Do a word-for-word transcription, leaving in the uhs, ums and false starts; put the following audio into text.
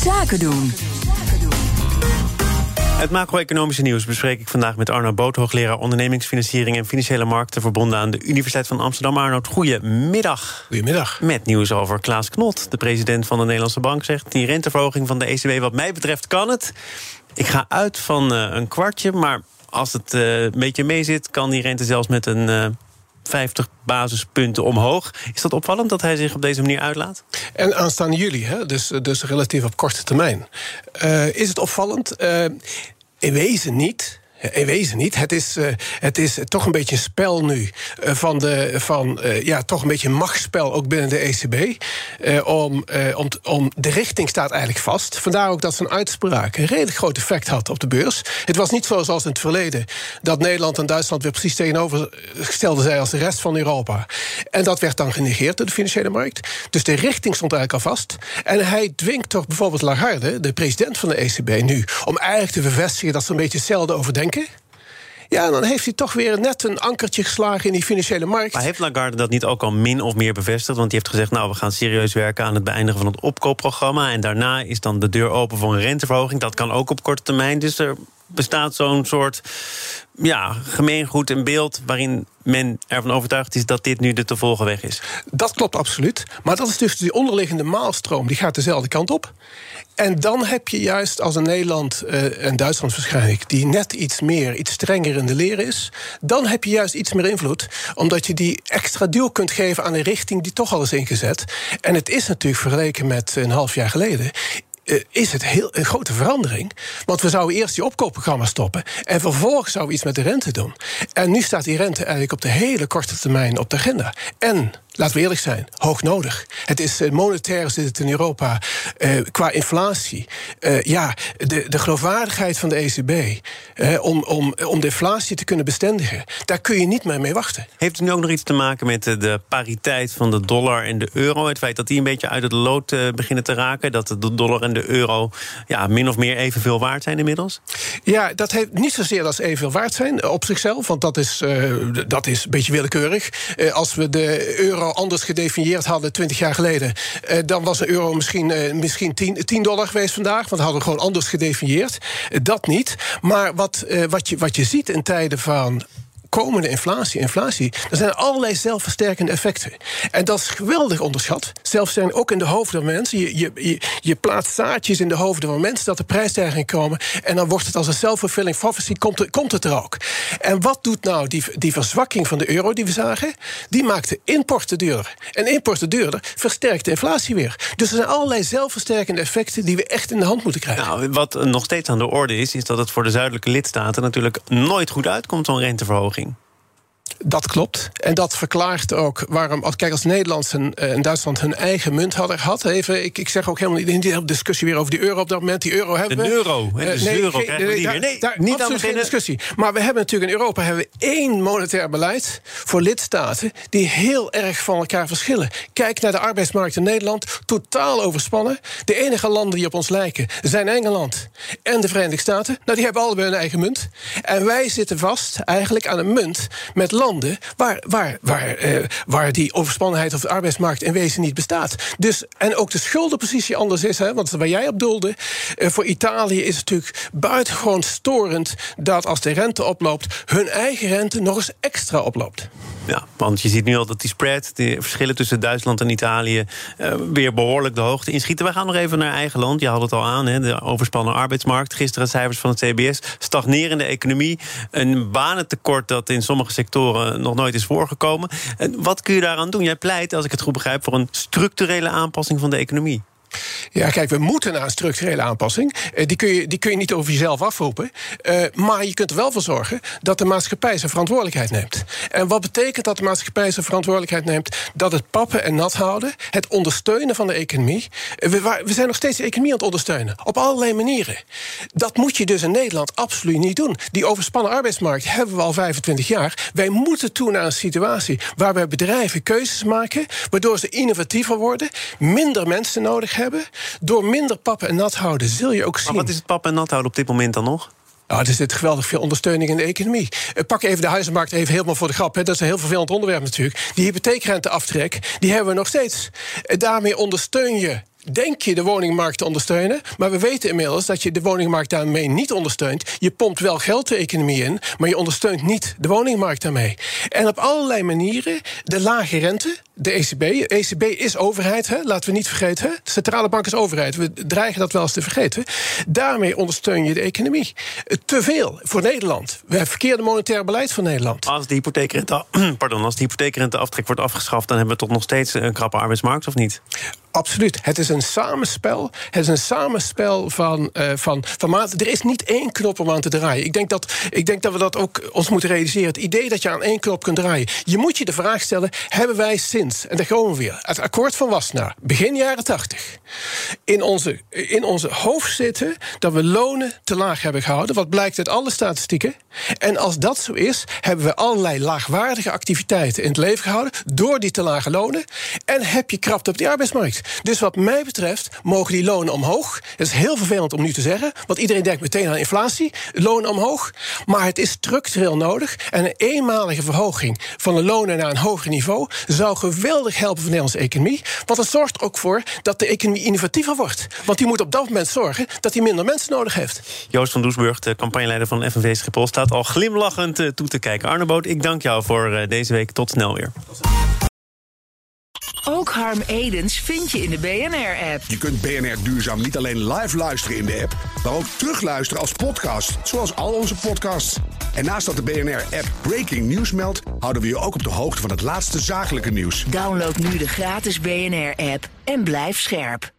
Zaken doen. Het macro-economische nieuws bespreek ik vandaag met Arno Boot, hoogleraar ondernemingsfinanciering en financiële markten, verbonden aan de Universiteit van Amsterdam. Arno, goedemiddag. Goedemiddag. Met nieuws over Klaas Knot, de president van de Nederlandse Bank, zegt die renteverhoging van de E C B wat mij betreft kan het. Ik ga uit van uh, een kwartje, maar als het uh, een beetje meezit, kan die rente zelfs met een Uh, vijftig basispunten omhoog. Is dat opvallend dat hij zich op deze manier uitlaat? En aanstaande juli, hè? Dus, dus relatief op korte termijn. Uh, is het opvallend? Uh, in wezen niet. In wezen niet. Het is, uh, het is toch een beetje een spel nu. Uh, van de, van, uh, ja, toch een beetje een machtsspel ook binnen de E C B. Uh, om, uh, om, om, de richting staat eigenlijk vast. Vandaar ook dat zijn uitspraak een redelijk groot effect had op de beurs. Het was niet zo zoals in het verleden dat Nederland en Duitsland weer precies tegenovergestelde zijn als de rest van Europa. En dat werd dan genegeerd door de financiële markt. Dus de richting stond eigenlijk al vast. En hij dwingt toch bijvoorbeeld Lagarde, de president van de E C B nu, om eigenlijk te bevestigen dat ze een beetje hetzelfde overdenken. Ja, dan heeft hij toch weer net een ankertje geslagen in die financiële markt. Maar heeft Lagarde dat niet ook al min of meer bevestigd? Want die heeft gezegd, nou, we gaan serieus werken aan het beëindigen van het opkoopprogramma. En daarna is dan de deur open voor een renteverhoging. Dat kan ook op korte termijn. Dus er bestaat zo'n soort ja, gemeengoed en beeld waarin men ervan overtuigd is dat dit nu de te volgen weg is. Dat klopt absoluut. Maar dat is dus die onderliggende maalstroom, die gaat dezelfde kant op. En dan heb je juist als een Nederland uh, en Duitsland waarschijnlijk, die net iets meer, iets strenger in de leer is, dan heb je juist iets meer invloed, omdat je die extra duw kunt geven aan de richting die toch al is ingezet. En het is natuurlijk vergeleken met een half jaar geleden, Uh, is het heel een grote verandering. Want we zouden eerst die opkoopprogramma stoppen en vervolgens zouden we iets met de rente doen. En nu staat die rente eigenlijk op de hele korte termijn op de agenda. En laten we eerlijk zijn, hoog nodig. Het is uh, monetair zit het in Europa uh, qua inflatie. Uh, ja, de, de geloofwaardigheid van de E C B uh, om, om, om de inflatie te kunnen bestendigen, daar kun je niet meer mee wachten. Heeft het nu ook nog iets te maken met de, de pariteit van de dollar en de euro? Het feit dat die een beetje uit het lood uh, beginnen te raken, dat de dollar en de euro ja, min of meer evenveel waard zijn inmiddels? Ja, dat heeft niet zozeer dat ze evenveel waard zijn op zichzelf, want dat is, uh, dat is een beetje willekeurig. Uh, als we de euro anders gedefinieerd hadden twintig jaar geleden, Uh, dan was een euro misschien, uh, misschien tien dollar geweest vandaag, want dat hadden we gewoon anders gedefinieerd. Uh, dat niet. Maar wat, uh, wat, je, wat je ziet in tijden van komende inflatie, inflatie, er zijn allerlei zelfversterkende effecten. En dat is geweldig onderschat. Zelfversterkend ook in de hoofden van mensen. Je, je, je, je plaatst zaadjes in de hoofden van mensen dat er prijsstijgingen komen en dan wordt het als een self-fulfilling prophecy, komt, er, komt het er ook. En wat doet nou die, die verzwakking van de euro die we zagen? Die maakt de importen duurder. En importen duurder versterkt de inflatie weer. Dus er zijn allerlei zelfversterkende effecten die we echt in de hand moeten krijgen. Nou, wat nog steeds aan de orde is, is dat het voor de zuidelijke lidstaten natuurlijk nooit goed uitkomt, zo'n renteverhoging. Dat klopt. En dat verklaart ook waarom, als, kijk, als Nederland en, en Duitsland hun eigen munt hadden gehad. Even, ik, ik zeg ook helemaal niet in die discussie weer over die euro op dat moment. Die euro hebben we. Een euro. He, dus nee, euro geen, krijgen we nee, die daar, weer. Nee, daar, niet aan geen discussie. Maar we hebben natuurlijk in Europa hebben we één monetair beleid voor lidstaten die heel erg van elkaar verschillen. Kijk naar de arbeidsmarkt in Nederland. Totaal overspannen. De enige landen die op ons lijken zijn Engeland en de Verenigde Staten. Nou, die hebben allebei hun eigen munt. En wij zitten vast eigenlijk aan een munt met landen waar Waar, waar, uh, waar die overspannenheid op de arbeidsmarkt in wezen niet bestaat. Dus, en ook de schuldenpositie anders is, hè, want waar jij op doelde, uh, voor Italië is het natuurlijk buitengewoon storend dat als de rente oploopt, hun eigen rente nog eens extra oploopt. Ja, want je ziet nu al dat die spread, die verschillen tussen Duitsland en Italië, uh, weer behoorlijk de hoogte inschieten. We gaan nog even naar eigen land. Je had het al aan, hè, de overspannen arbeidsmarkt. Gisteren cijfers van het C B S. Stagnerende economie. Een banentekort dat in sommige sectoren nog nooit is voorgekomen. Wat kun je daaraan doen? Jij pleit, als ik het goed begrijp, voor een structurele aanpassing van de economie. Ja, kijk, we moeten naar een structurele aanpassing. Uh, die, kun je, die kun je niet over jezelf afroepen. Uh, maar je kunt er wel voor zorgen dat de maatschappij zijn verantwoordelijkheid neemt. En wat betekent dat de maatschappij zijn verantwoordelijkheid neemt? Dat het pappen en nat houden, het ondersteunen van de economie. Uh, we, we zijn nog steeds de economie aan het ondersteunen. Op allerlei manieren. Dat moet je dus in Nederland absoluut niet doen. Die overspannen arbeidsmarkt hebben we al vijfentwintig jaar. Wij moeten toe naar een situatie waarbij bedrijven keuzes maken, waardoor ze innovatiever worden, minder mensen nodig hebben. Door minder pappen en nat houden zul je ook zien. Maar wat is het pappen en nat houden op dit moment dan nog? Nou, er zit geweldig veel ondersteuning in de economie. Uh, pak even de huizenmarkt even helemaal voor de grap. Hè. Dat is een heel vervelend onderwerp natuurlijk. Die hypotheekrenteaftrek, die hebben we nog steeds. Uh, daarmee ondersteun je denk je de woningmarkt te ondersteunen. Maar we weten inmiddels dat je de woningmarkt daarmee niet ondersteunt. Je pompt wel geld de economie in, maar je ondersteunt niet de woningmarkt daarmee. En op allerlei manieren, de lage rente, de E C B. De E C B is overheid, hè? Laten we niet vergeten. Hè? De centrale bank is overheid. We dreigen dat wel eens te vergeten. Daarmee ondersteun je de economie. Te veel voor Nederland. We hebben verkeerde monetair beleid van Nederland. Als de hypotheekrente, pardon, als de hypotheekrenteaftrek wordt afgeschaft, dan hebben we toch nog steeds een krappe arbeidsmarkt, of niet? Absoluut. Het is een samenspel. Het is een samenspel van, uh, van, van maten. Er is niet één knop om aan te draaien. Ik denk, dat, ik denk dat we dat ook ons moeten realiseren. Het idee dat je aan één knop kunt draaien. Je moet je de vraag stellen, hebben wij sinds, en daar komen we weer, het akkoord van Wassenaar, begin jaren tachtig, in onze, in onze hoofd zitten dat we lonen te laag hebben gehouden. Wat blijkt uit alle statistieken. En als dat zo is, hebben we allerlei laagwaardige activiteiten in het leven gehouden door die te lage lonen. En heb je krapte op die arbeidsmarkt. Dus wat mij betreft mogen die lonen omhoog. Het is heel vervelend om nu te zeggen, want iedereen denkt meteen aan inflatie. Lonen omhoog. Maar het is structureel nodig. En een eenmalige verhoging van de lonen naar een hoger niveau zou geweldig helpen voor de Nederlandse economie. Want het zorgt ook voor dat de economie innovatiever wordt. Want die moet op dat moment zorgen dat hij minder mensen nodig heeft. Joost van Doesburg, de campagneleider van F N V Schiphol, staat al glimlachend toe te kijken. Arne Boot, ik dank jou voor deze week. Tot snel weer. Ook Harm Edens vind je in de B N R-app. Je kunt B N R Duurzaam niet alleen live luisteren in de app, maar ook terugluisteren als podcast, zoals al onze podcasts. En naast dat de B N R-app Breaking News meldt, houden we je ook op de hoogte van het laatste zakelijke nieuws. Download nu de gratis B N R-app en blijf scherp.